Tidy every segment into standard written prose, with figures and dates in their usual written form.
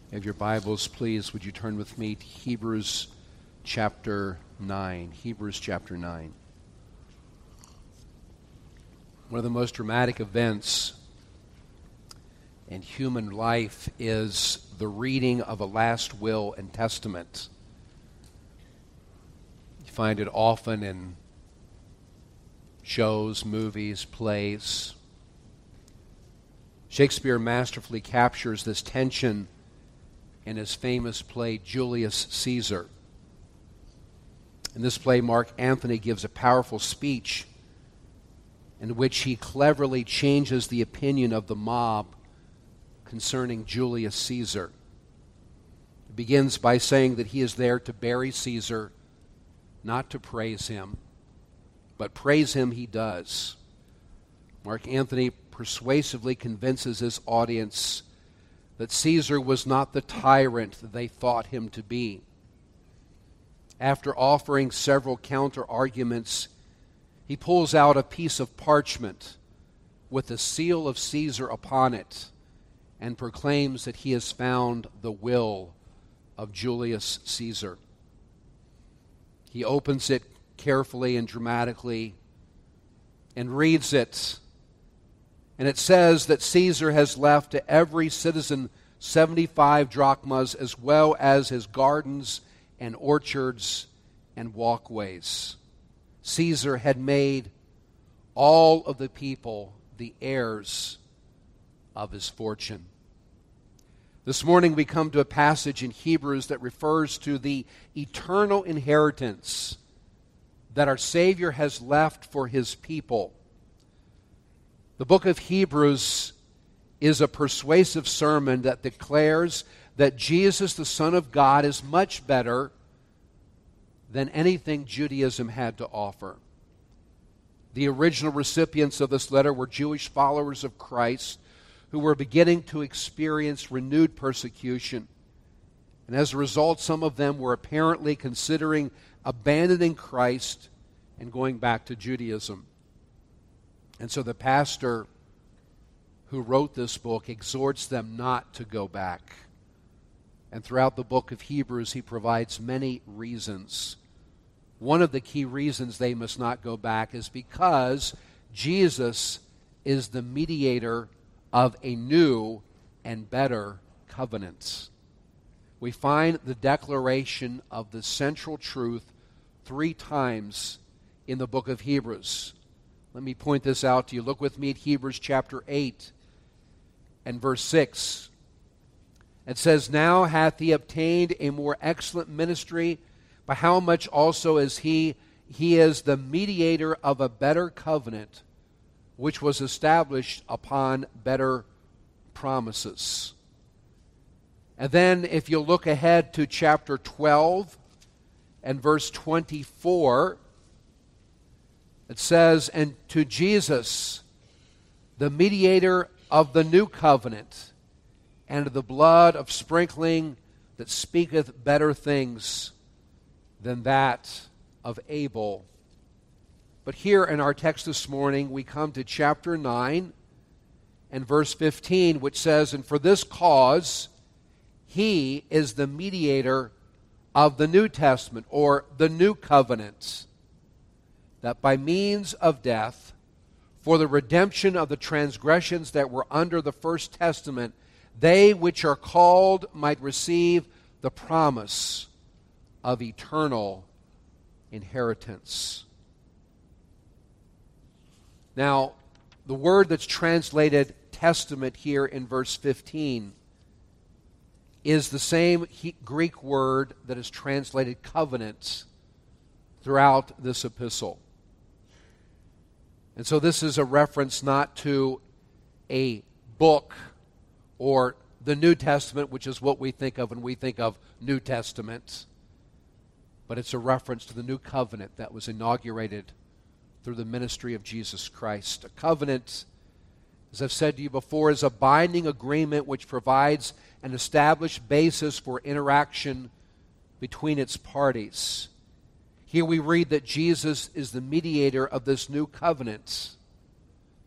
Have your Bibles, please, would you turn with me to Hebrews chapter 9. Hebrews chapter 9. One of the most dramatic events in human life is the reading of a last will and testament. You find it often in shows, movies, plays. Shakespeare masterfully captures this tension in his famous play, Julius Caesar. In this play, Mark Antony gives a powerful speech in which he cleverly changes the opinion of the mob concerning Julius Caesar. It begins by saying that he is there to bury Caesar, not to praise him, but praise him he does. Mark Antony persuasively convinces his audience that Caesar was not the tyrant that they thought him to be. After offering several counter-arguments, he pulls out a piece of parchment with the seal of Caesar upon it and proclaims that he has found the will of Julius Caesar. He opens it carefully and dramatically and reads it. And it says that Caesar has left to every citizen 75 drachmas, as well as his gardens and orchards and walkways. Caesar had made all of the people the heirs of his fortune. This morning we come to a passage in Hebrews that refers to the eternal inheritance that our Savior has left for his people. The book of Hebrews is a persuasive sermon that declares that Jesus, the Son of God, is much better than anything Judaism had to offer. The original recipients of this letter were Jewish followers of Christ who were beginning to experience renewed persecution. And as a result, some of them were apparently considering abandoning Christ and going back to Judaism. And so the pastor who wrote this book exhorts them not to go back. And throughout the book of Hebrews, he provides many reasons. One of the key reasons they must not go back is because Jesus is the mediator of a new and better covenant. We find the declaration of the central truth 3 times in the book of Hebrews. Let me point this out to you. Look with me at Hebrews chapter 8 and verse 6. It says, "Now hath he obtained a more excellent ministry, by how much also as he is the mediator of a better covenant, which was established upon better promises." And then if you look ahead to chapter 12 and verse 24, it says, "And to Jesus, the mediator of the new covenant, and of the blood of sprinkling that speaketh better things than that of Abel." But here in our text this morning, we come to chapter 9 and verse 15, which says, "And for this cause he is the mediator of the New Testament," or the new covenant, "that by means of death, for the redemption of the transgressions that were under the first testament, they which are called might receive the promise of eternal inheritance." Now, the word that's translated testament here in verse 15 is the same Greek word that is translated covenant throughout this epistle. And so this is a reference not to a book or the New Testament, which is what we think of when we think of New Testament, but it's a reference to the new covenant that was inaugurated through the ministry of Jesus Christ. A covenant, as I've said to you before, is a binding agreement which provides an established basis for interaction between its parties. Here we read that Jesus is the mediator of this new covenant.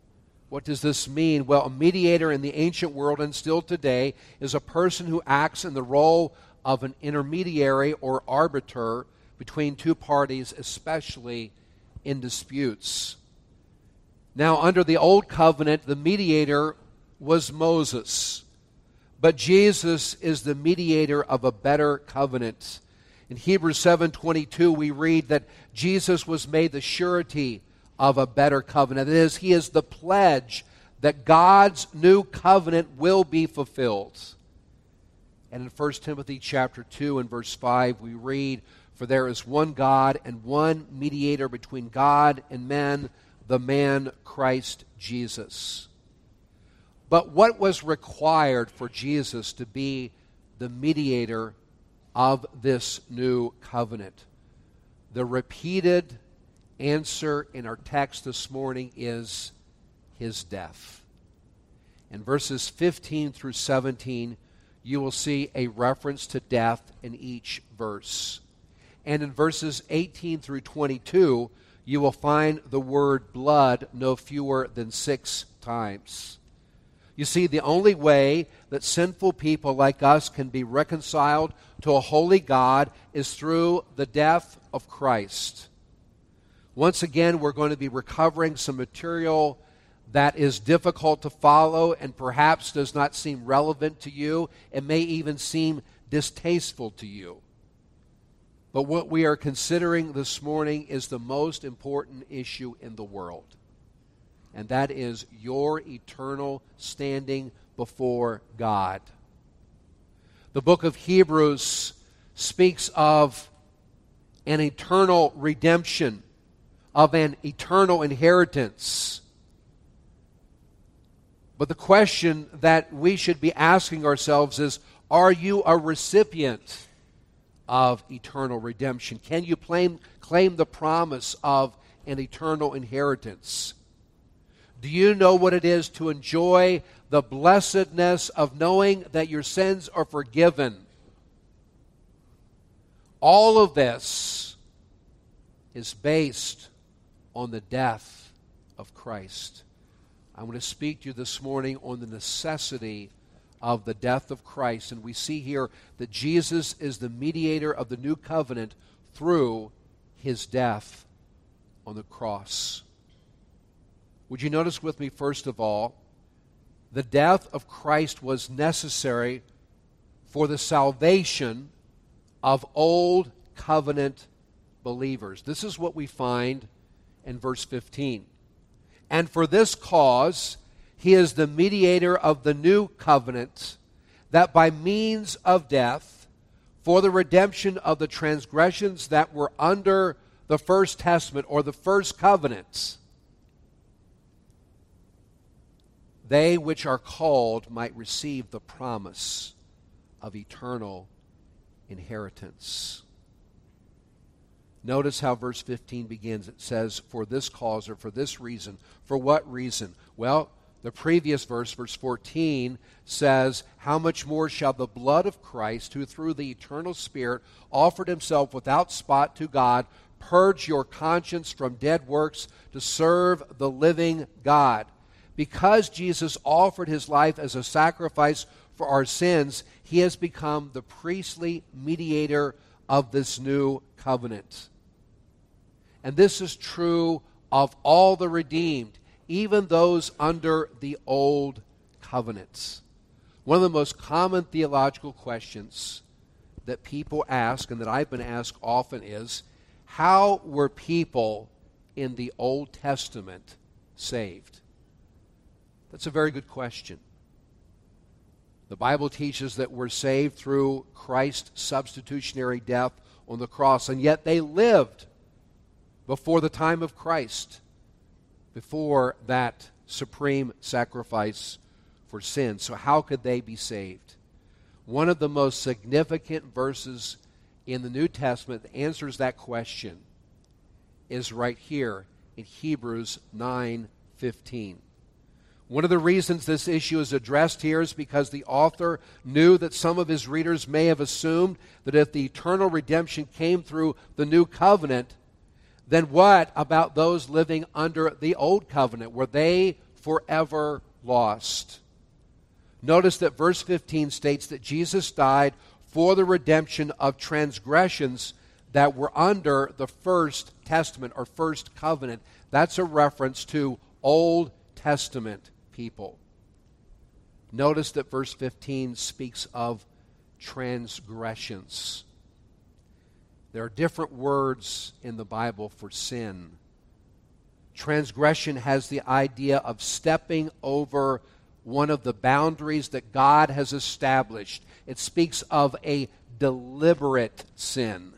What does this mean? Well, a mediator in the ancient world and still today is a person who acts in the role of an intermediary or arbiter between two parties, especially in disputes. Now, under the Old Covenant, the mediator was Moses, but Jesus is the mediator of a better covenant. In Hebrews 7:22, we read that Jesus was made the surety of a better covenant. That is, he is the pledge that God's new covenant will be fulfilled. And in 1 Timothy chapter 2 and verse 5, we read, "For there is one God and one mediator between God and men, the man Christ Jesus." But what was required for Jesus to be the mediator of this new covenant? The repeated answer in our text this morning is his death. In verses 15 through 17, you will see a reference to death in each verse. And in verses 18 through 22, you will find the word blood no fewer than 6 times. You see, the only way that sinful people like us can be reconciled to a holy God is through the death of Christ. Once again, we're going to be recovering some material that is difficult to follow and perhaps does not seem relevant to you. It may even seem distasteful to you. But what we are considering this morning is the most important issue in the world, and that is your eternal standing before God. The book of Hebrews speaks of an eternal redemption, of an eternal inheritance. But the question that we should be asking ourselves is, are you a recipient of eternal redemption? Can you claim the promise of an eternal inheritance? Do you know what it is to enjoy the blessedness of knowing that your sins are forgiven? All of this is based on the death of Christ. I want to speak to you this morning on the necessity of the death of Christ. And we see here that Jesus is the mediator of the new covenant through his death on the cross. Would you notice with me, first of all, the death of Christ was necessary for the salvation of old covenant believers. This is what we find in verse 15. And for this cause, he is the mediator of the new covenant, that by means of death, for the redemption of the transgressions that were under the first testament or the first covenant, they which are called might receive the promise of eternal inheritance. Notice how verse 15 begins. It says, for this cause or for this reason. For what reason? Well, the previous verse, verse 14, says, how much more shall the blood of Christ, who through the eternal Spirit offered himself without spot to God, purge your conscience from dead works to serve the living God? Because Jesus offered his life as a sacrifice for our sins, he has become the priestly mediator of this new covenant. And this is true of all the redeemed, even those under the old covenants. One of the most common theological questions that people ask, and that I've been asked often, is, how were people in the Old Testament saved? That's a very good question. The Bible teaches that we're saved through Christ's substitutionary death on the cross, and yet they lived before the time of Christ, before that supreme sacrifice for sin. So how could they be saved? One of the most significant verses in the New Testament that answers that question is right here in Hebrews 9:15. One of the reasons this issue is addressed here is because the author knew that some of his readers may have assumed that if the eternal redemption came through the new covenant, then what about those living under the old covenant? Were they forever lost. Notice that verse 15 states that Jesus died for the redemption of transgressions that were under the first testament or first covenant. That's a reference to Old Testament people. Notice that verse 15 speaks of transgressions. There are different words in the Bible for sin. Transgression has the idea of stepping over one of the boundaries that God has established. It speaks of a deliberate sin.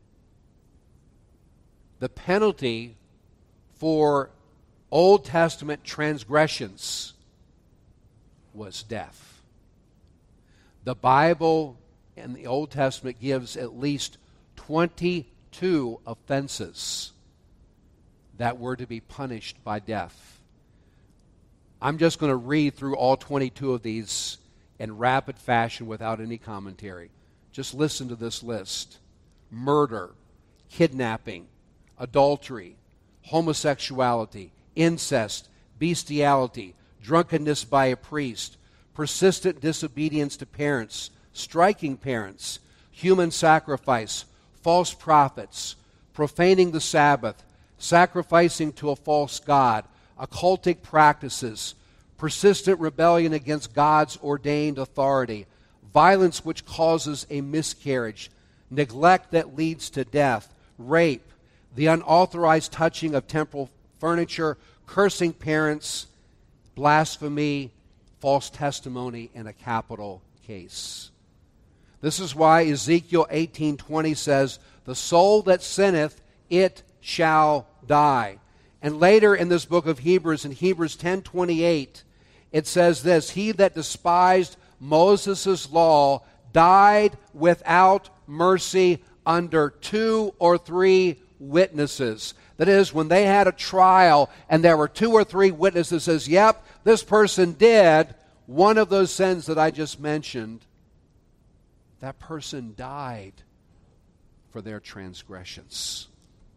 The penalty for Old Testament transgressions was death. The Bible in the Old Testament gives at least 22 offenses that were to be punished by death. I'm just going to read through all 22 of these in rapid fashion without any commentary. Just listen to this list: murder, kidnapping, adultery, homosexuality, incest, bestiality, drunkenness by a priest, persistent disobedience to parents, striking parents, human sacrifice, false prophets, profaning the Sabbath, sacrificing to a false god, occultic practices, persistent rebellion against God's ordained authority, violence which causes a miscarriage, neglect that leads to death, rape, the unauthorized touching of temple furniture, cursing parents, blasphemy, false testimony in a capital case. This is why Ezekiel 18:20 says, "The soul that sinneth, it shall die." And later in this book of Hebrews, in Hebrews 10:28, it says this: "He that despised Moses' law died without mercy under 2 or 3 witnesses." That is, when they had a trial and there were 2 or 3 witnesses says, "Yep, this person did one of those sins that I just mentioned," that person died for their transgressions.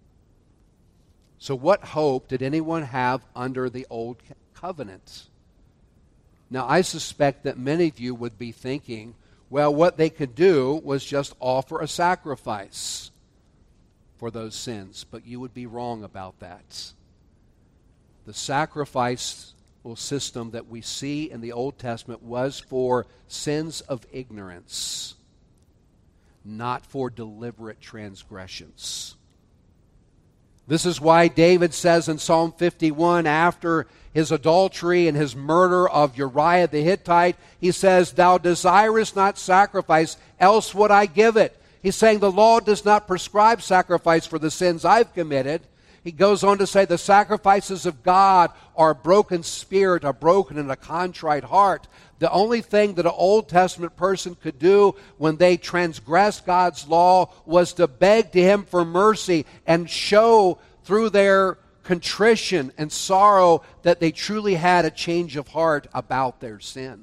So what hope did anyone have under the Old Covenant? Now, I suspect that many of you would be thinking, well, what they could do was just offer a sacrifice for those sins. But you would be wrong about that. The sacrificial system that we see in the Old Testament was for sins of ignorance, not for deliberate transgressions. This is why David says in Psalm 51, after his adultery and his murder of Uriah the Hittite, he says, "Thou desirest not sacrifice, else would I give it." He's saying the law does not prescribe sacrifice for the sins I've committed. He goes on to say the sacrifices of God are a broken spirit, a broken and a contrite heart. The only thing that an Old Testament person could do when they transgressed God's law was to beg to Him for mercy and show through their contrition and sorrow that they truly had a change of heart about their sin.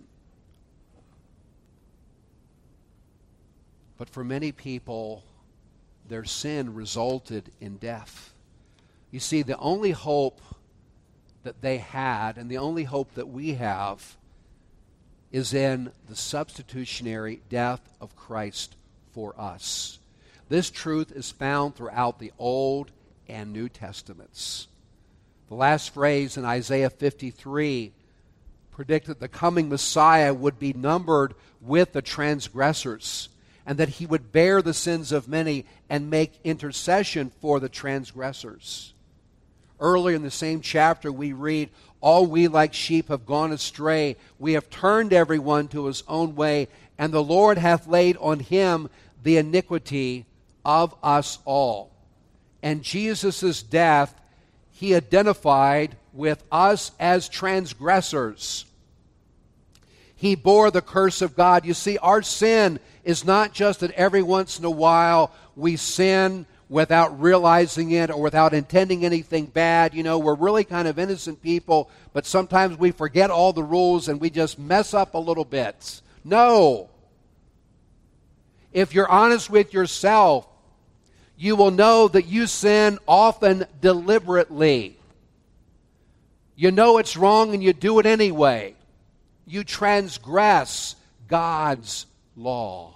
But for many people, their sin resulted in death. You see, the only hope that they had and the only hope that we have is in the substitutionary death of Christ for us. This truth is found throughout the Old and New Testaments. The last phrase in Isaiah 53 predicted the coming Messiah would be numbered with the transgressors, and that He would bear the sins of many and make intercession for the transgressors. Earlier in the same chapter we read, "All we like sheep have gone astray. We have turned everyone to his own way, and the Lord hath laid on Him the iniquity of us all." And Jesus' death, He identified with us as transgressors. He bore the curse of God. You see, our sin is not just that every once in a while we sin without realizing it or without intending anything bad. You know, we're really kind of innocent people, but sometimes we forget all the rules and we just mess up a little bit. No. If you're honest with yourself, you will know that you sin often deliberately. You know it's wrong and you do it anyway. You transgress God's law.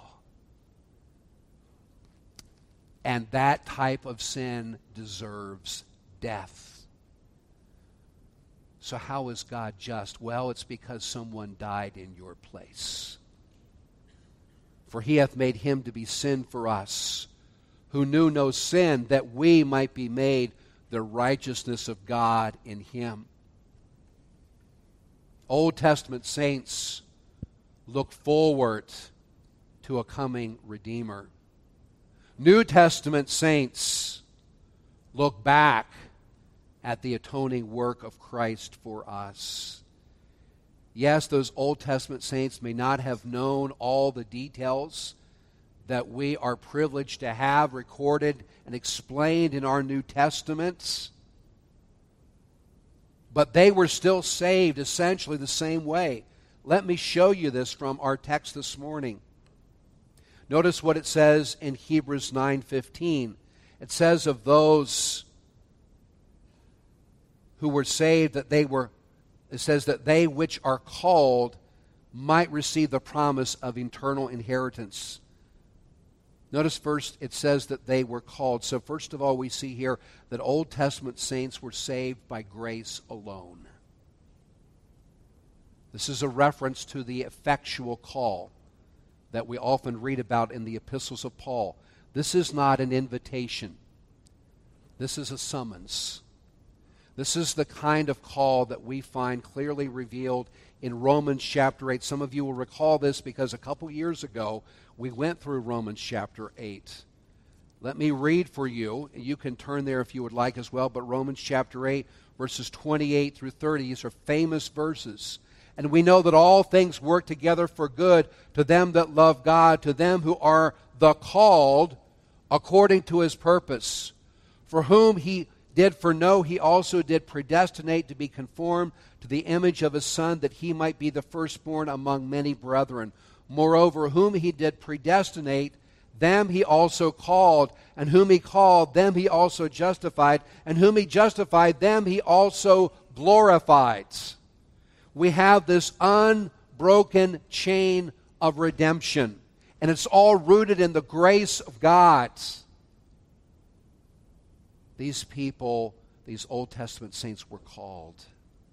And that type of sin deserves death. So how is God just? Well, it's because someone died in your place. For he hath made him to be sin for us, who knew no sin, that we might be made the righteousness of God in him. Old Testament saints look forward to a coming Redeemer. New Testament saints look back at the atoning work of Christ for us. Yes, those Old Testament saints may not have known all the details that we are privileged to have recorded and explained in our New Testaments, but they were still saved essentially the same way. Let me show you this from our text this morning. Notice what it says in Hebrews 9:15. It says of those who were saved that it says that they which are called might receive the promise of eternal inheritance. Notice first it says that they were called. So first of all, we see here that Old Testament saints were saved by grace alone. This is a reference to the effectual call that we often read about in the epistles of Paul. This is not an invitation. This is a summons. This is the kind of call that we find clearly revealed in Romans chapter 8. Some of you will recall this because a couple years ago we went through Romans chapter 8. Let me read for you. You can turn there if you would like as well, but Romans chapter 8, verses 28 through 30, these are famous verses. And we know that all things work together for good to them that love God, to them who are the called according to his purpose. For whom he did foreknow, he also did predestinate to be conformed to the image of his Son, that he might be the firstborn among many brethren. Moreover, whom he did predestinate, them he also called, and whom he called, them he also justified, and whom he justified, them he also glorified. We have this unbroken chain of redemption, and it's all rooted in the grace of God. These people, these Old Testament saints, were called.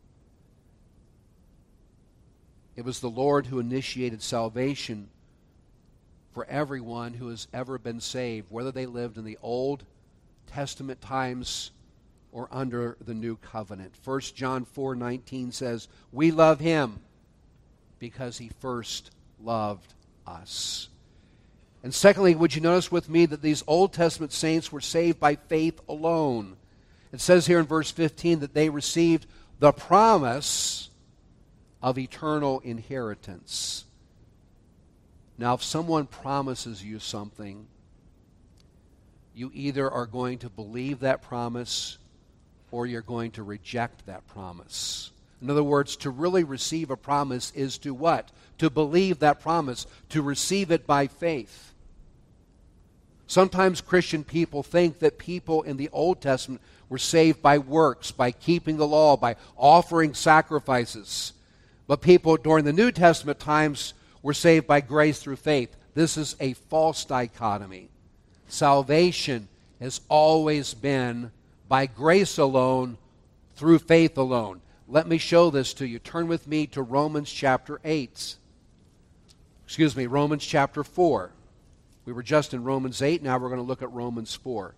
It was the Lord who initiated salvation for everyone who has ever been saved, whether they lived in the Old Testament times or under the New Covenant. 1 John 4:19 says, "We love him because he first loved us." And secondly, would you notice with me that these Old Testament saints were saved by faith alone? It says here in verse 15 that they received the promise of eternal inheritance. Now, if someone promises you something, you either are going to believe that promise or you're going to reject that promise. In other words, to really receive a promise is to what? To believe that promise, to receive it by faith. Sometimes Christian people think that people in the Old Testament were saved by works, by keeping the law, by offering sacrifices. But people during the New Testament times were saved by grace through faith. This is a false dichotomy. Salvation has always been by grace alone, through faith alone. Let me show this to you. Turn with me to Romans chapter 4. We were just in Romans 8, now we're going to look at Romans 4.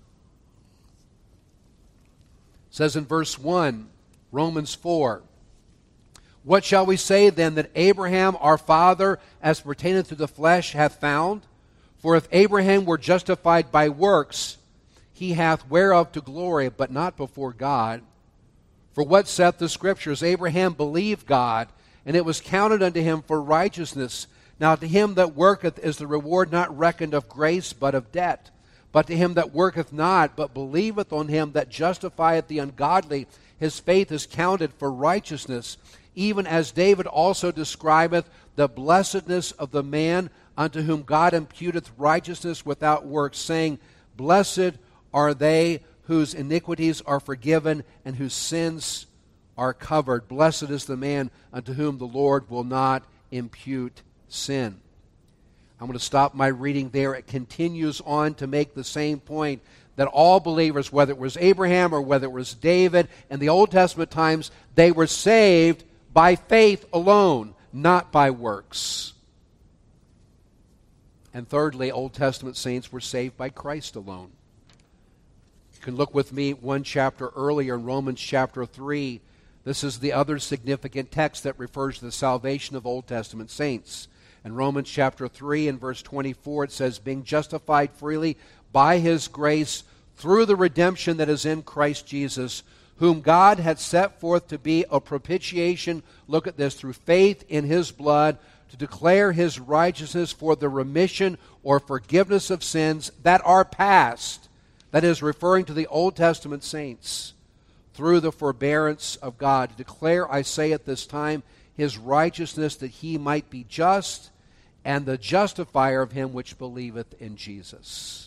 It says in verse 1, Romans 4, "What shall we say then that Abraham our father, as pertaineth to the flesh, hath found? For if Abraham were justified by works, he hath whereof to glory, but not before God. For what saith the Scriptures? Abraham believed God, and it was counted unto him for righteousness. Now to him that worketh is the reward not reckoned of grace, but of debt. But to him that worketh not, but believeth on him that justifieth the ungodly, his faith is counted for righteousness. Even as David also describeth the blessedness of the man unto whom God imputeth righteousness without works, saying, Blessed are they whose iniquities are forgiven and whose sins are covered. Blessed is the man unto whom the Lord will not impute sin. I'm going to stop my reading there. It continues on to make the same point, that all believers, whether it was Abraham or whether it was David in the Old Testament times, they were saved by faith alone, not by works. And thirdly, Old Testament saints were saved by Christ alone. You can look with me one chapter earlier in Romans chapter 3. This is the other significant text that refers to the salvation of Old Testament saints. In Romans chapter 3 and verse 24, it says, being justified freely by his grace through the redemption that is in Christ Jesus, whom God had set forth to be a propitiation, look at this, through faith in his blood, to declare his righteousness for the remission or forgiveness of sins that are past. That is referring to the Old Testament saints, through the forbearance of God, to declare, I say at this time, his righteousness, that he might be just and the justifier of him which believeth in Jesus.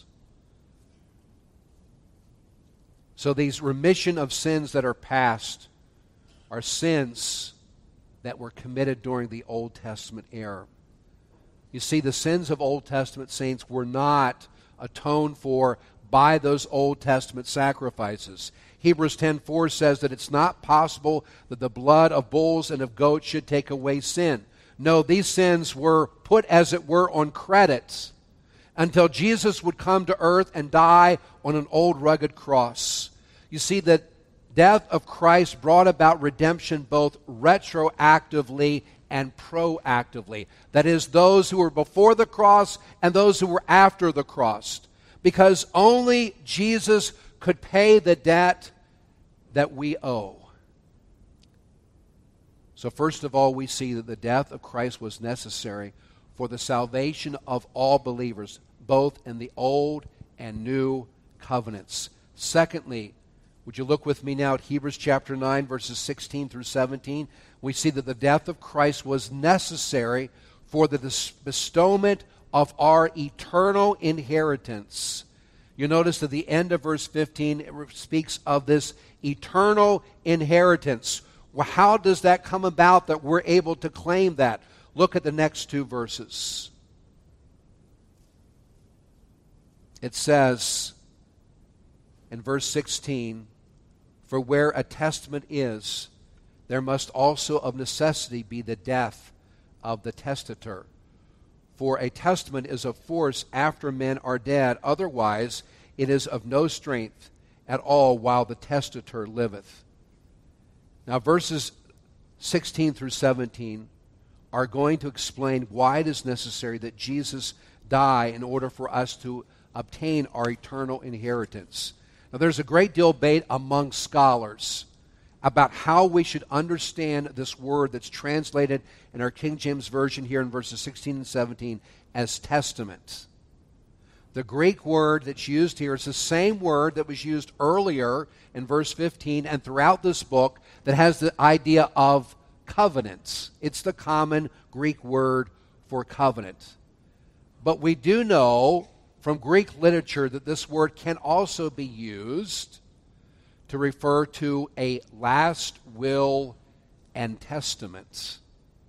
So these remission of sins that are past are sins that were committed during the Old Testament era. You see, the sins of Old Testament saints were not atoned for by those Old Testament sacrifices. Hebrews 10:4 says that it's not possible that the blood of bulls and of goats should take away sin. No, these sins were put, as it were, on credit until Jesus would come to earth and die on an old rugged cross. You see, the death of Christ brought about redemption both retroactively and proactively. That is, those who were before the cross and those who were after the cross. Because only Jesus could pay the debt that we owe. So first of all, we see that the death of Christ was necessary for the salvation of all believers, both in the Old and New covenants. Secondly, would you look with me now at Hebrews chapter 9, verses 16 through 17? We see that the death of Christ was necessary for the bestowment of our eternal inheritance. You notice at the end of verse 15, it speaks of this eternal inheritance. Well, how does that come about that we're able to claim that? Look at the next two verses. It says in verse 16, for where a testament is, there must also of necessity be the death of the testator. For a testament is of force after men are dead, otherwise it is of no strength at all while the testator liveth. Now verses 16 through 17 are going to explain why it is necessary that Jesus die in order for us to obtain our eternal inheritance. Now there's a great deal of debate among scholars about how we should understand this word that's translated in our King James Version here in verses 16 and 17 as testament. The Greek word that's used here is the same word that was used earlier in verse 15 and throughout this book that has the idea of covenants. It's the common Greek word for covenant. But we do know from Greek literature that this word can also be used to refer to a last will and testament.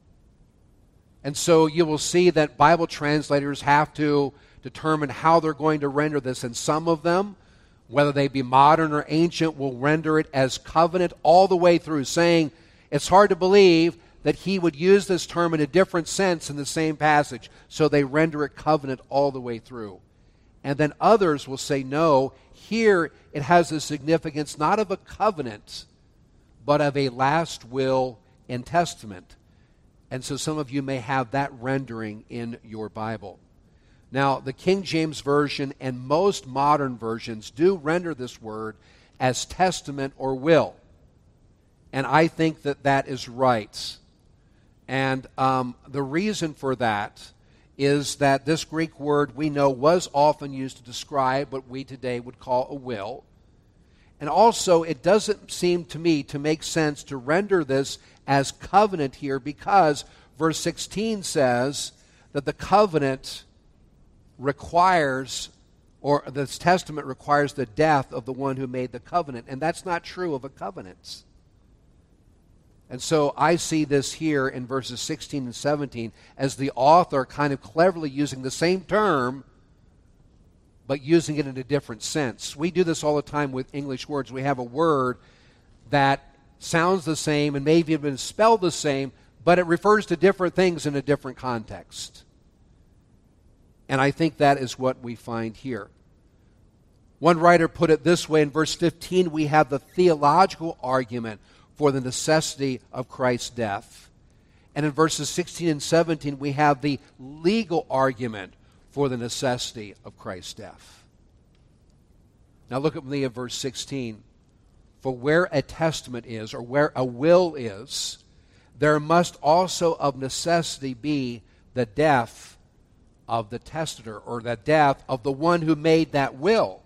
And so you will see that Bible translators have to determine how they're going to render this. And some of them, whether they be modern or ancient, will render it as covenant all the way through, saying it's hard to believe that he would use this term in a different sense in the same passage. So they render it covenant all the way through. And then others will say, no, here it has the significance not of a covenant, but of a last will and testament. And so some of you may have that rendering in your Bible. Now, the King James Version and most modern versions do render this word as testament or will. And I think that that is right. And the reason for that is that this Greek word we know was often used to describe what we today would call a will. And also, it doesn't seem to me to make sense to render this as covenant here because verse 16 says that the covenant requires, or this testament requires the death of the one who made the covenant. And that's not true of a covenant. And so I see this here in verses 16 and 17 as the author kind of cleverly using the same term, but using it in a different sense. We do this all the time with English words. We have a word that sounds the same and maybe even spelled the same, but it refers to different things in a different context. And I think that is what we find here. One writer put it this way: in verse 15, we have the theological argument for the necessity of Christ's death. And in verses 16 and 17, we have the legal argument for the necessity of Christ's death. Now look at me at verse 16. For where a testament is, or where a will is, there must also of necessity be the death of the testator, or the death of the one who made that will.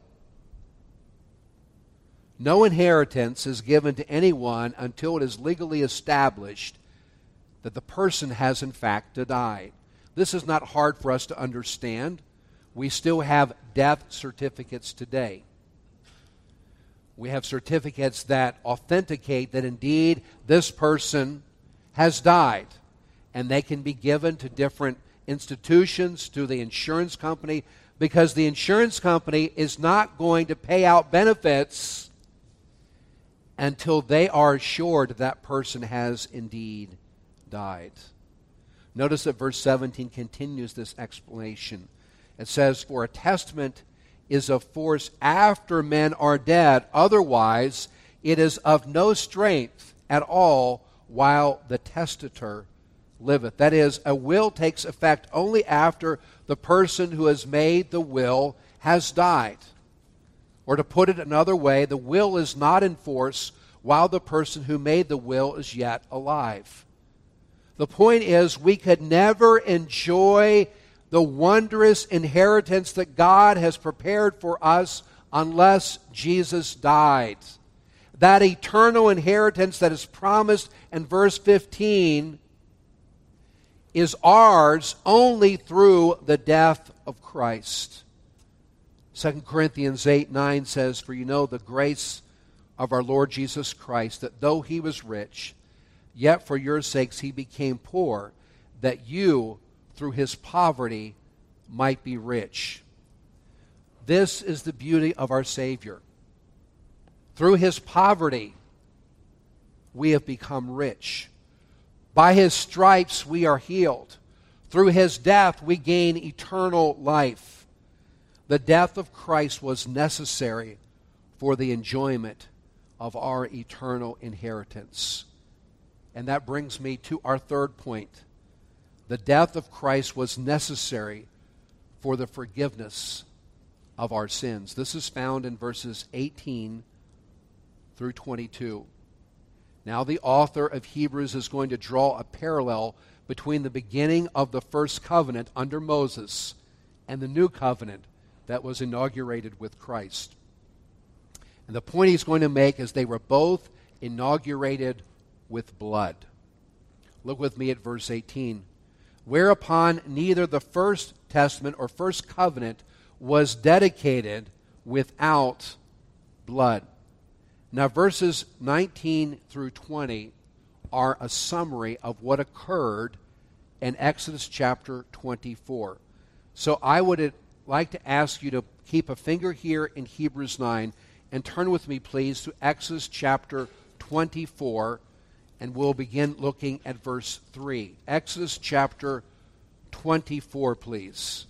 No inheritance is given to anyone until it is legally established that the person has in fact died. This is not hard for us to understand. We still have death certificates today. We have certificates that authenticate that indeed this person has died, and they can be given to different institutions, to the insurance company, because the insurance company is not going to pay out benefits until they are assured that person has indeed died. Notice that verse 17 continues this explanation. It says, for a testament is of force after men are dead, otherwise it is of no strength at all while the testator liveth. That is, a will takes effect only after the person who has made the will has died. Or to put it another way, the will is not in force while the person who made the will is yet alive. The point is, we could never enjoy the wondrous inheritance that God has prepared for us unless Jesus died. That eternal inheritance that is promised in verse 15 is ours only through the death of Christ. 2 Corinthians 8:9 says, for you know the grace of our Lord Jesus Christ, that though he was rich, yet for your sakes he became poor, that you, through his poverty, might be rich. This is the beauty of our Savior. Through his poverty, we have become rich. By his stripes, we are healed. Through his death, we gain eternal life. The death of Christ was necessary for the enjoyment of our eternal inheritance. And that brings me to our third point. The death of Christ was necessary for the forgiveness of our sins. This is found in verses 18 through 22. Now the author of Hebrews is going to draw a parallel between the beginning of the first covenant under Moses and the new covenant that was inaugurated with Christ. And the point he's going to make is they were both inaugurated with blood. Look with me at verse 18. Whereupon neither the first testament or first covenant was dedicated without blood. Now verses 19 through 20 are a summary of what occurred in Exodus chapter 24. So I would like to ask you to keep a finger here in Hebrews 9 and turn with me, please, to Exodus chapter 24, and we'll begin looking at verse 3. Exodus chapter 24, please.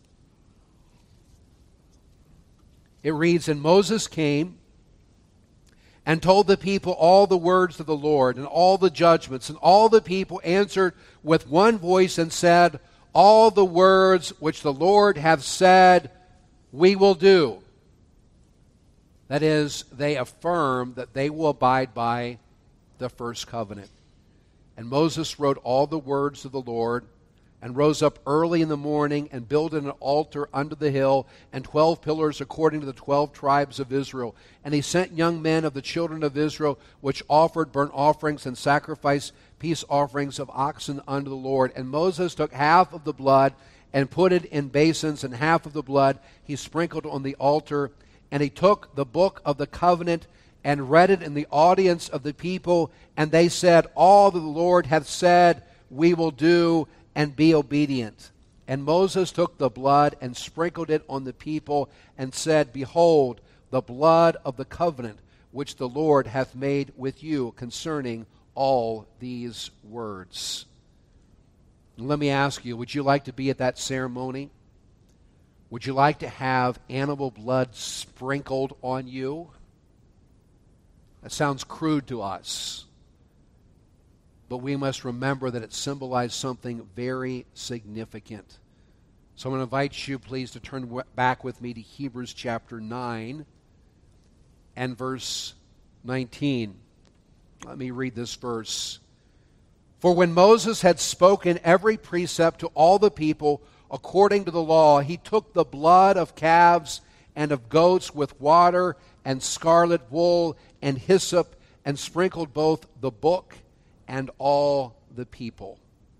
It reads, and Moses came and told the people all the words of the Lord and all the judgments, and all the people answered with one voice and said, all the words which the Lord hath said, we will do. That is, they affirm that they will abide by the first covenant. And Moses wrote all the words of the Lord, and rose up early in the morning, and builded an altar under the hill, and 12 pillars according to the 12 tribes of Israel. And he sent young men of the children of Israel, which offered burnt offerings and sacrificed peace offerings of oxen unto the Lord. And Moses took half of the blood, and put it in basins, and half of the blood he sprinkled on the altar. And he took the book of the covenant and read it in the audience of the people, and they said, "All that the Lord hath said we will do, and be obedient." And Moses took the blood and sprinkled it on the people, and said, "Behold, the blood of the covenant which the Lord hath made with you concerning all these words." Let me ask you, would you like to be at that ceremony? Would you like to have animal blood sprinkled on you? That sounds crude to us. But we must remember that it symbolized something very significant. So I'm going to invite you, please, to turn back with me to Hebrews chapter 9 and verse 19. Let me read this verse. "For when Moses had spoken every precept to all the people according to the law, he took the blood of calves and of goats with water and scarlet wool and hyssop, and sprinkled both the book and all the people."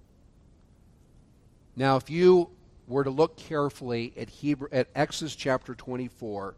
Now, if you were to look carefully at Exodus chapter 24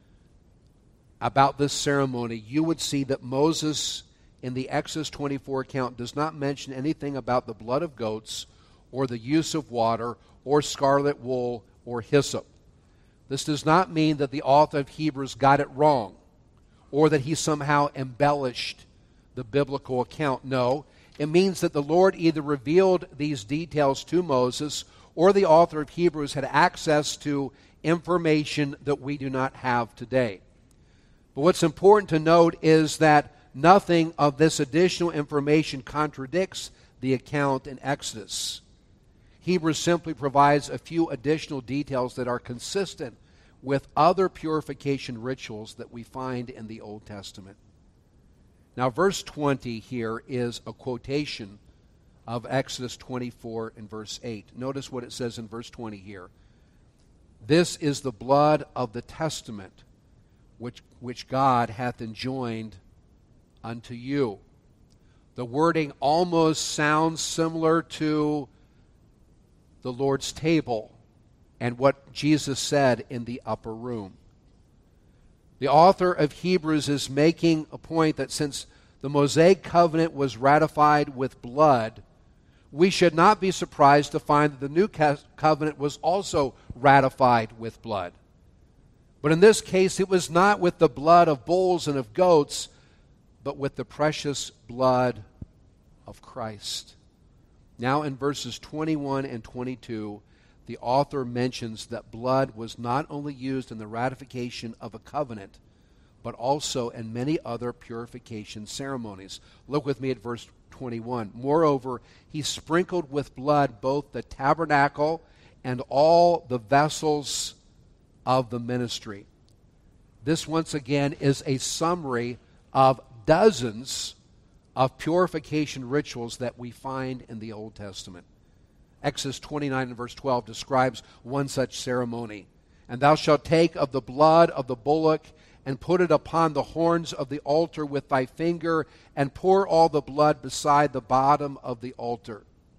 about this ceremony, you would see that Moses in the Exodus 24 account does not mention anything about the blood of goats or the use of water or scarlet wool or hyssop. This does not mean that the author of Hebrews got it wrong or that he somehow embellished the biblical account. No, it means that the Lord either revealed these details to Moses or the author of Hebrews had access to information that we do not have today. But what's important to note is that nothing of this additional information contradicts the account in Exodus. Hebrews simply provides a few additional details that are consistent with other purification rituals that we find in the Old Testament. Now, verse 20 here is a quotation of Exodus 24 and verse 8. Notice what it says in verse 20 here. "This is the blood of the testament which God hath enjoined unto you." The wording almost sounds similar to the Lord's table and what Jesus said in the upper room. The author of Hebrews is making a point that since the Mosaic covenant was ratified with blood, we should not be surprised to find that the new covenant was also ratified with blood. But in this case, it was not with the blood of bulls and of goats, but with the precious blood of Christ. Now in verses 21 and 22, the author mentions that blood was not only used in the ratification of a covenant, but also in many other purification ceremonies. Look with me at verse 21. "Moreover, he sprinkled with blood both the tabernacle and all the vessels of the ministry." This, once again, is a summary of dozens of purification rituals that we find in the Old Testament. Exodus 29 and verse 12 describes one such ceremony. "And thou shalt take of the blood of the bullock and put it upon the horns of the altar with thy finger, and pour all the blood beside the bottom of the altar."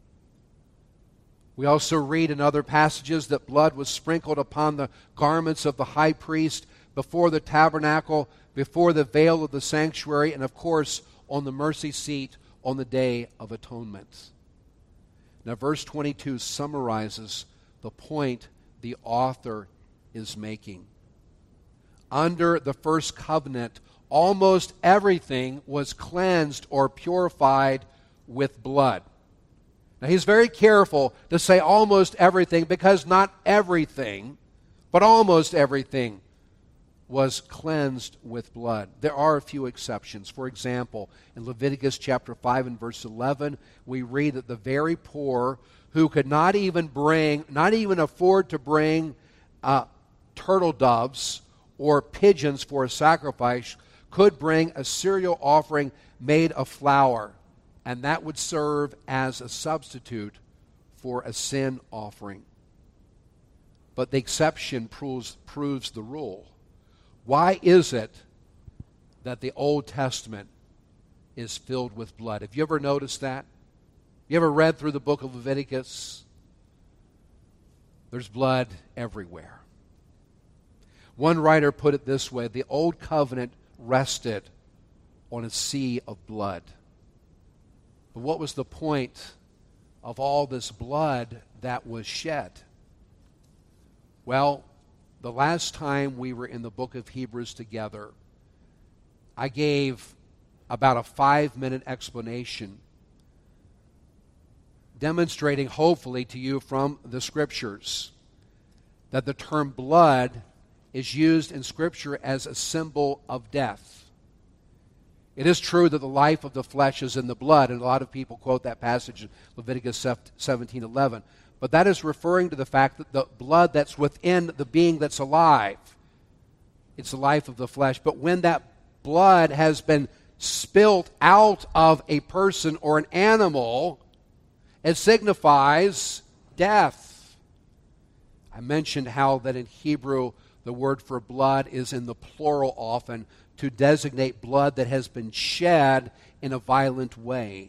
We also read in other passages that blood was sprinkled upon the garments of the high priest before the tabernacle, before the veil of the sanctuary, and of course on the mercy seat on the Day of Atonement. Now verse 22 summarizes the point the author is making. Under the first covenant, almost everything was cleansed or purified with blood. Now he's very careful to say almost everything, because not everything, but almost everything was cleansed with blood. There are a few exceptions. For example, in Leviticus chapter 5 and verse 11, we read that the very poor who could not even afford to bring turtle doves or pigeons for a sacrifice, could bring a cereal offering made of flour, and that would serve as a substitute for a sin offering. But the exception proves the rule. Why is it that the Old Testament is filled with blood? Have you ever noticed that? You ever read through the book of Leviticus? There's blood everywhere. One writer put it this way: the Old Covenant rested on a sea of blood. But what was the point of all this blood that was shed? Well, the last time we were in the book of Hebrews together, I gave about a 5-minute explanation demonstrating hopefully to you from the Scriptures that the term blood is used in Scripture as a symbol of death. It is true that the life of the flesh is in the blood, and a lot of people quote that passage in Leviticus 17:11. But that is referring to the fact that the blood that's within the being that's alive, it's the life of the flesh. But when that blood has been spilt out of a person or an animal, it signifies death. I mentioned how that in Hebrew the word for blood is in the plural often to designate blood that has been shed in a violent way.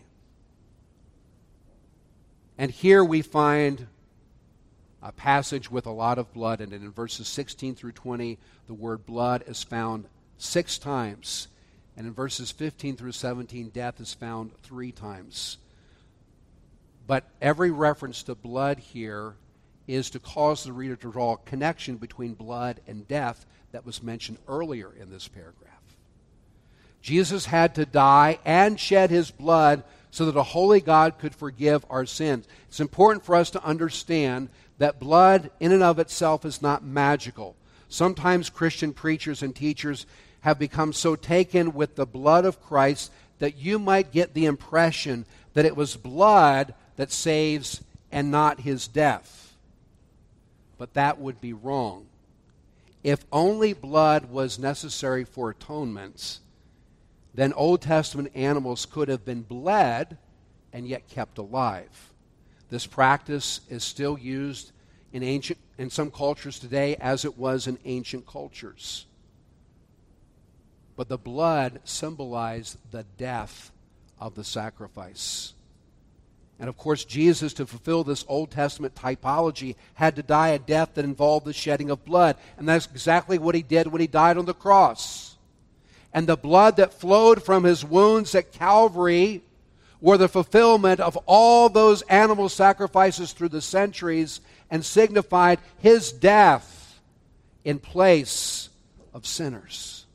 And here we find a passage with a lot of blood in it. In verses 16 through 20, the word blood is found 6 times. And in verses 15 through 17, death is found 3 times. But every reference to blood here is to cause the reader to draw a connection between blood and death that was mentioned earlier in this paragraph. Jesus had to die and shed his blood so that a holy God could forgive our sins. It's important for us to understand that blood in and of itself is not magical. Sometimes Christian preachers and teachers have become so taken with the blood of Christ that you might get the impression that it was blood that saves and not his death. But that would be wrong. If only blood was necessary for atonement, then Old Testament animals could have been bled and yet kept alive. This practice is still used in some cultures today as it was in ancient cultures. But the blood symbolized the death of the sacrifice. And of course, Jesus, to fulfill this Old Testament typology, had to die a death that involved the shedding of blood. And that's exactly what he did when he died on the cross. And the blood that flowed from his wounds at Calvary were the fulfillment of all those animal sacrifices through the centuries and signified his death in place of sinners.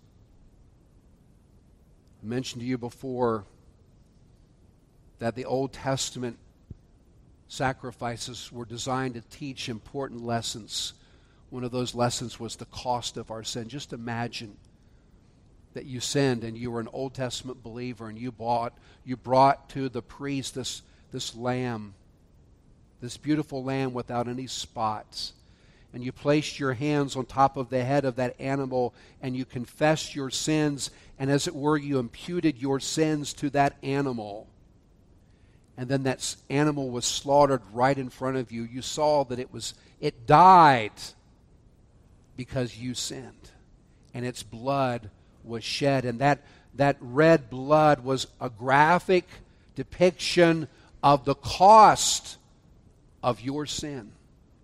I mentioned to you before that the Old Testament sacrifices were designed to teach important lessons. One of those lessons was the cost of our sin. Just imagine that you sinned and you were an Old Testament believer and you brought to the priest this lamb, this beautiful lamb without any spots. And you placed your hands on top of the head of that animal and you confessed your sins, and as it were, you imputed your sins to that animal. And then that animal was slaughtered right in front of you. You saw that it died because you sinned. And its blood was shed. And that red blood was a graphic depiction of the cost of your sin.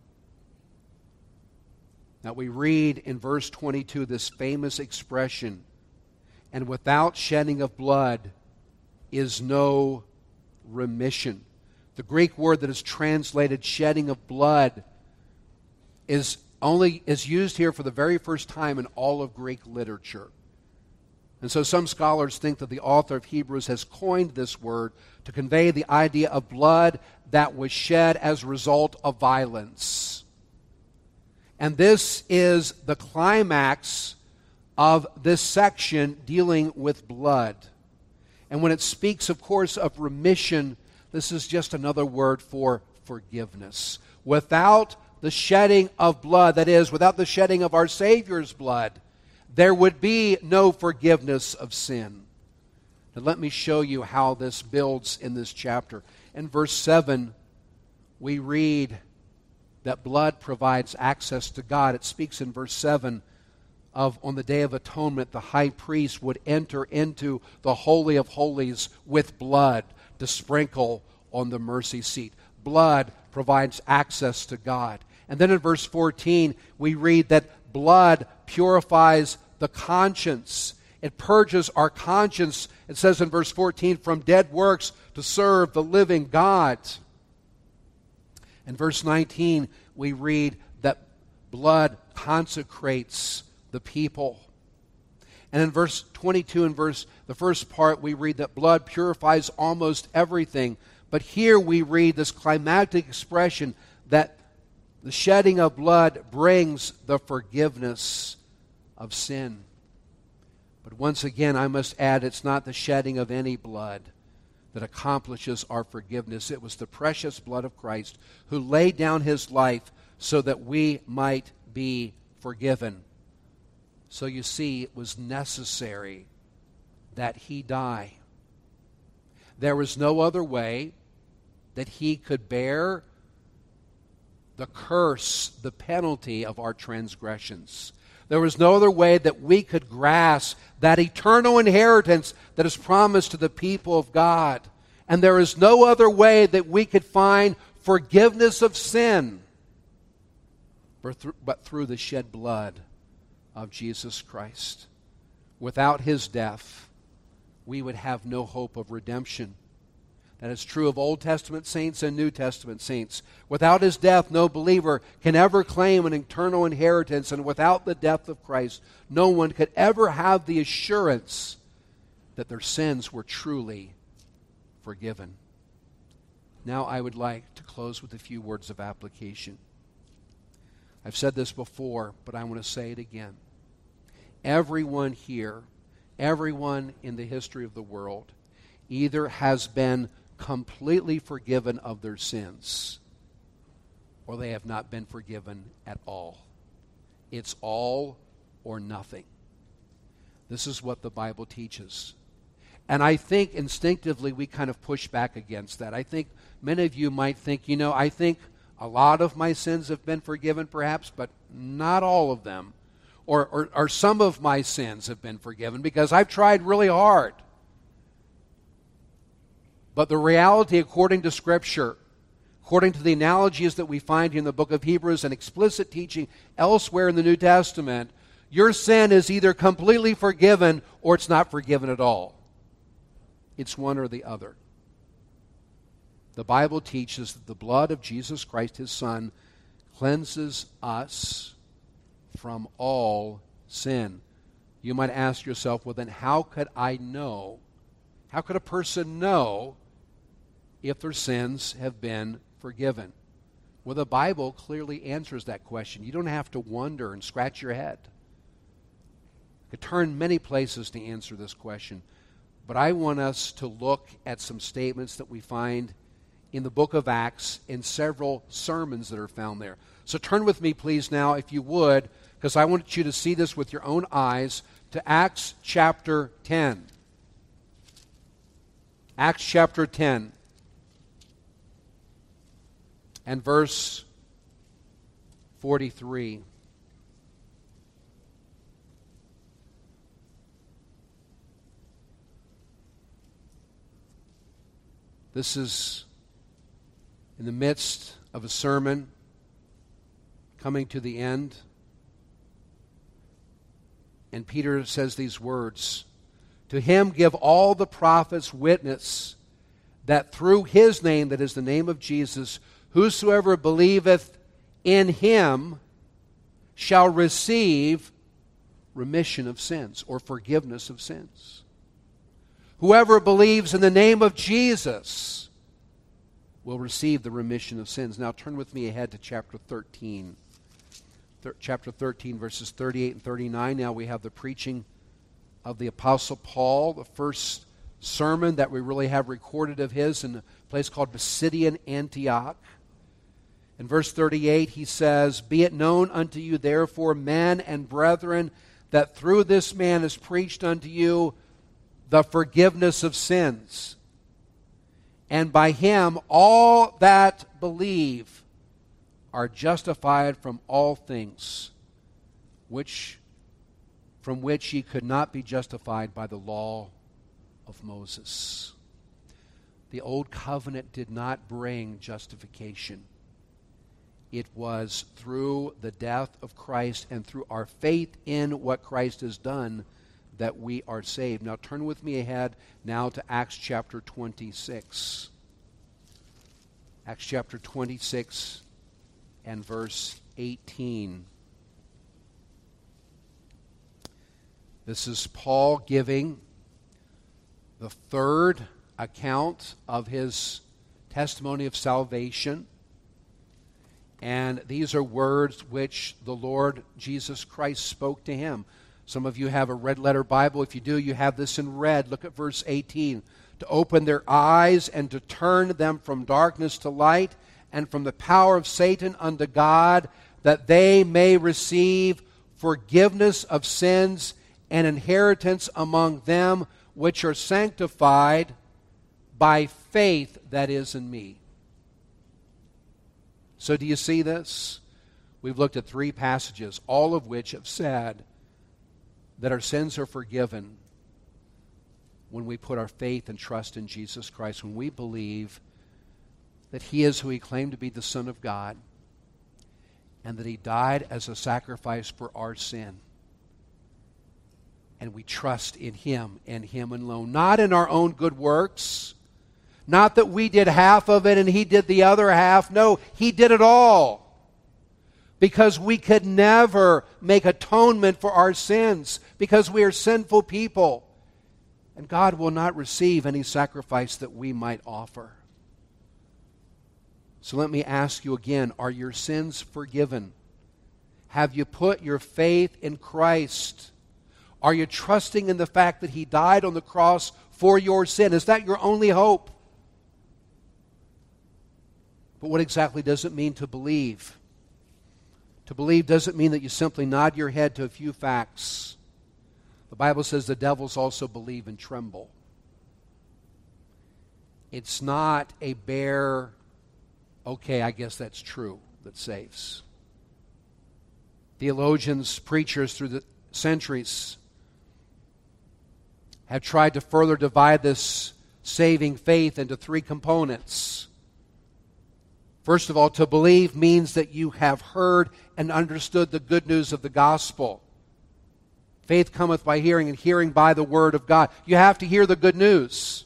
Now we read in verse 22 this famous expression, and without shedding of blood is no remission. The Greek word that is translated shedding of blood is used here for the very first time in all of Greek literature. And so some scholars think that the author of Hebrews has coined this word to convey the idea of blood that was shed as a result of violence. And this is the climax of this section dealing with blood. And when it speaks, of course, of remission, this is just another word for forgiveness. Without the shedding of blood, that is, without the shedding of our Savior's blood, there would be no forgiveness of sin. Now let me show you how this builds in this chapter. In verse 7, we read that blood provides access to God. It speaks in verse 7 of on the Day of Atonement, the high priest would enter into the Holy of Holies with blood to sprinkle on the mercy seat. Blood provides access to God. And then in verse 14, we read that blood purifies the conscience. It purges our conscience, it says in verse 14, from dead works to serve the living God. In verse 19, we read that blood consecrates the people. And in verse 22, in the first part, we read that blood purifies almost everything. But here we read this climactic expression that the shedding of blood brings the forgiveness of sin. But once again, I must add, it's not the shedding of any blood that accomplishes our forgiveness. It was the precious blood of Christ who laid down his life so that we might be forgiven. So you see, it was necessary that he die. There was no other way that he could bear the curse, the penalty of our transgressions. There was no other way that we could grasp that eternal inheritance that is promised to the people of God. And there is no other way that we could find forgiveness of sin but through the shed blood of Jesus Christ. Without his death, we would have no hope of redemption. That is true of Old Testament saints and New Testament saints. Without his death, no believer can ever claim an eternal inheritance, and without the death of Christ, no one could ever have the assurance that their sins were truly forgiven. Now I would like to close with a few words of application. I've said this before, but I want to say it again. Everyone here, everyone in the history of the world, either has been completely forgiven of their sins, or they have not been forgiven at all. It's all or nothing. This is what the Bible teaches. And I think instinctively we kind of push back against that. I think many of you might think, I think a lot of my sins have been forgiven perhaps, but not all of them. Or some of my sins have been forgiven because I've tried really hard. But the reality, according to Scripture, according to the analogies that we find in the book of Hebrews and explicit teaching elsewhere in the New Testament, your sin is either completely forgiven or it's not forgiven at all. It's one or the other. The Bible teaches that the blood of Jesus Christ, his Son, cleanses us from all sin. You might ask yourself, well then how could I know? How could a person know if their sins have been forgiven? Well, the Bible clearly answers that question. You don't have to wonder and scratch your head. You could turn many places to answer this question. But I want us to look at some statements that we find in the book of Acts in several sermons that are found there. So turn with me, please, now, if you would, because I want you to see this with your own eyes, to Acts chapter 10. Acts chapter 10 and verse 43. This is in the midst of a sermon coming to the end. And Peter says these words, "To him give all the prophets witness that through his name, that is the name of Jesus, whosoever believeth in him shall receive remission of sins," or forgiveness of sins. Whoever believes in the name of Jesus will receive the remission of sins. Now turn with me ahead to chapter 13. Chapter 13, verses 38 and 39. Now we have the preaching of the Apostle Paul, the first sermon that we really have recorded of his in a place called Pisidian Antioch. In verse 38 he says, "Be it known unto you therefore, men and brethren, that through this man is preached unto you the forgiveness of sins. And by him all that believe are justified from all things from which ye could not be justified by the law of Moses." The old covenant did not bring justification. It was through the death of Christ and through our faith in what Christ has done that we are saved. Now turn with me ahead now to Acts chapter 26. Acts chapter 26 and verse 18. This is Paul giving the third account of his testimony of salvation. And these are words which the Lord Jesus Christ spoke to him. Some of you have a red letter Bible. If you do, you have this in red. Look at verse 18. To open their eyes and to turn them from darkness to light and from the power of Satan unto God, that they may receive forgiveness of sins and inheritance among them which are sanctified by faith that is in me. So do you see this? We've looked at 3 passages, all of which have said that our sins are forgiven when we put our faith and trust in Jesus Christ, when we believe that He is who He claimed to be, the Son of God, and that He died as a sacrifice for our sin. And we trust in Him and Him alone, not in our own good works, not that we did half of it and He did the other half. No, He did it all. Because we could never make atonement for our sins, because we are sinful people. And God will not receive any sacrifice that we might offer. So let me ask you again, are your sins forgiven? Have you put your faith in Christ? Are you trusting in the fact that He died on the cross for your sin? Is that your only hope? But what exactly does it mean to believe? To believe doesn't mean that you simply nod your head to a few facts. The Bible says the devils also believe and tremble. It's not a bare, okay, I guess that's true, that saves. Theologians, preachers through the centuries have tried to further divide this saving faith into 3 components. First of all, to believe means that you have heard and understood the good news of the gospel. Faith cometh by hearing, and hearing by the word of God. You have to hear the good news.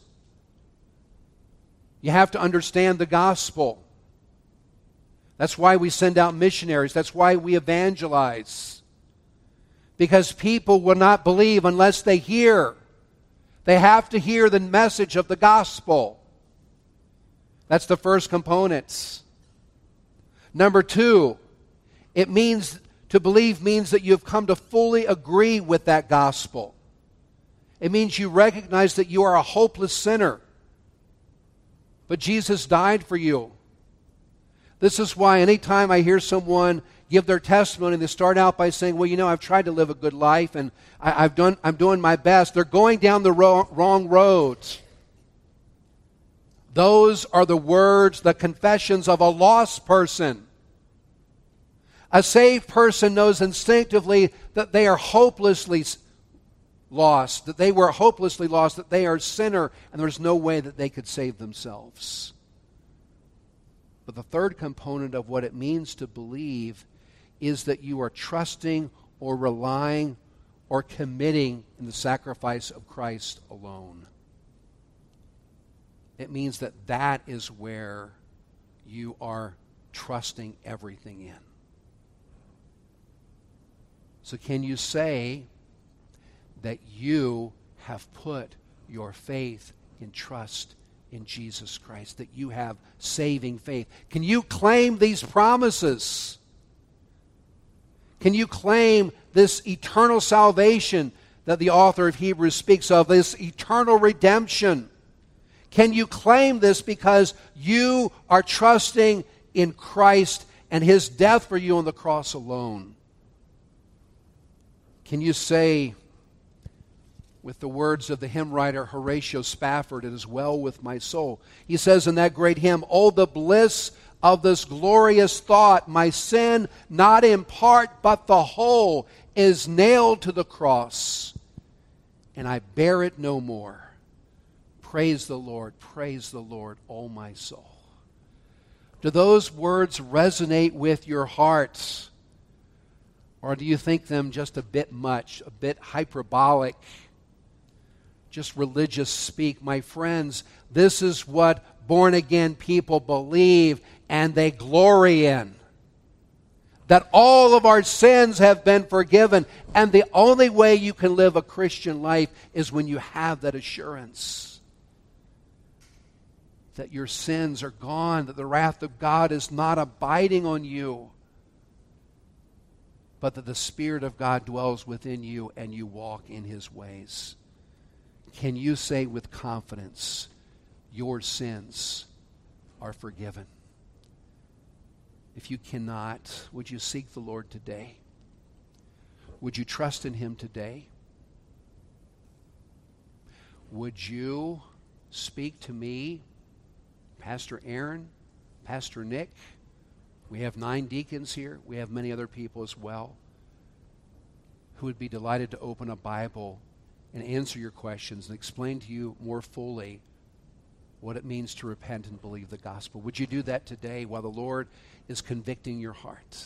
You have to understand the gospel. That's why we send out missionaries. That's why we evangelize. Because people will not believe unless they hear. They have to hear the message of the gospel. That's the first component. Number 2, it means, to believe means that you have come to fully agree with that gospel. It means you recognize that you are a hopeless sinner. But Jesus died for you. This is why anytime I hear someone give their testimony, they start out by saying, well, you know, I've tried to live a good life and I'm doing my best. They're going down the wrong roads. Those are the words, the confessions of a lost person. A saved person knows instinctively that they are hopelessly lost, that they were hopelessly lost, that they are a sinner, and there's no way that they could save themselves. But the third component of what it means to believe is that you are trusting or relying or committing in the sacrifice of Christ alone. It means that that is where you are trusting everything in. So can you say that you have put your faith and trust in Jesus Christ, that you have saving faith? Can you claim these promises? Can you claim this eternal salvation that the author of Hebrews speaks of, this eternal redemption? Can you claim this because you are trusting in Christ and His death for you on the cross alone? Can you say, with the words of the hymn writer Horatio Spafford, "It is well with my soul"? He says in that great hymn, "Oh, the bliss of this glorious thought, my sin, not in part but the whole, is nailed to the cross, and I bear it no more. Praise the Lord, O my soul." Do those words resonate with your hearts? Or do you think them just a bit much, a bit hyperbolic, just religious speak? My friends, this is what born-again people believe and they glory in. That all of our sins have been forgiven. And the only way you can live a Christian life is when you have that assurance that your sins are gone, that the wrath of God is not abiding on you, but that the Spirit of God dwells within you and you walk in His ways. Can you say with confidence, your sins are forgiven? If you cannot, would you seek the Lord today? Would you trust in Him today? Would you speak to me, Pastor Aaron, Pastor Nick? We have 9 deacons here. We have many other people as well who would be delighted to open a Bible and answer your questions and explain to you more fully what it means to repent and believe the gospel. Would you do that today while the Lord is convicting your heart?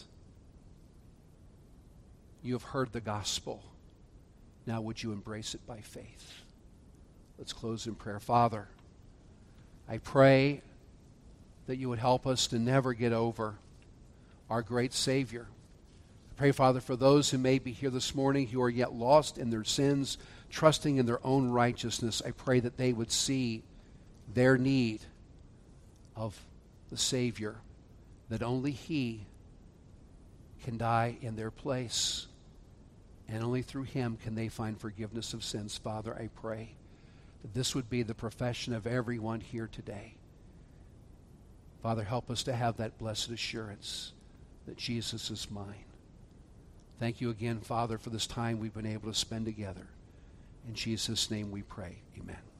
You have heard the gospel. Now would you embrace it by faith? Let's close in prayer. Father, I pray that you would help us to never get over our great Savior. I pray, Father, for those who may be here this morning who are yet lost in their sins, trusting in their own righteousness. I pray that they would see their need of the Savior, that only He can die in their place, and only through Him can they find forgiveness of sins. Father, I pray that this would be the profession of everyone here today. Father, help us to have that blessed assurance that Jesus is mine. Thank you again, Father, for this time we've been able to spend together. In Jesus' name we pray. Amen.